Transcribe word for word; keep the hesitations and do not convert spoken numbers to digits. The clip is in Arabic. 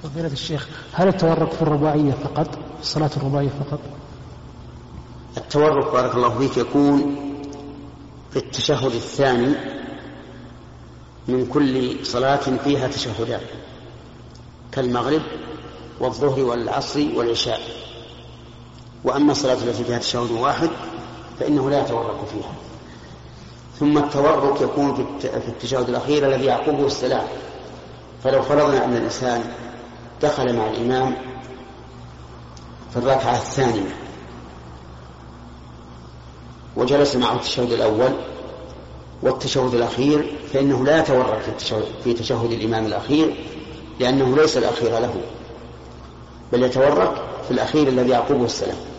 فضيلة الشيخ، هل التورك في الرباعية فقط، في الصلاة الرباعية فقط؟ التورك بارك الله فيك يكون في التشهد الثاني من كل صلاة فيها تشهدان كالمغرب والظهر والعصر والعشاء. وأما الصلاة التي فيها تشهد واحد فإنه لا يتورك فيها. ثم التورك يكون في التشهد الأخير الذي يعقبه السلام. فلو فرضنا أن الإنسان دخل مع الإمام في الركعة الثانية وجلس معه التشهد الأول والتشهد الأخير فإنه لا يتورك في التشهد في تشهد الإمام الأخير، لأنه ليس الأخير له، بل يتورك في الأخير الذي يعقبه السلام.